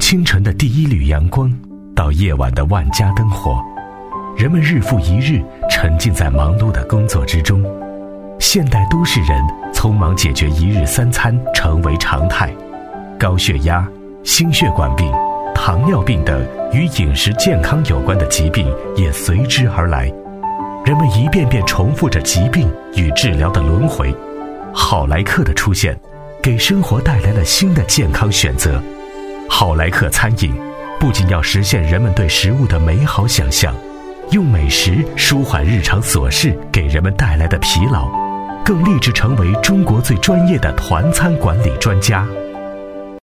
清晨的第一缕阳光，到夜晚的万家灯火，人们日复一日沉浸在忙碌的工作之中。现代都市人匆忙解决一日三餐成为常态，高血压、心血管病、糖尿病等与饮食健康有关的疾病也随之而来。人们一遍遍重复着疾病与治疗的轮回。好来客的出现，给生活带来了新的健康选择。好来客餐饮不仅要实现人们对食物的美好想象，用美食舒缓日常琐事给人们带来的疲劳，更立志成为中国最专业的团餐管理专家。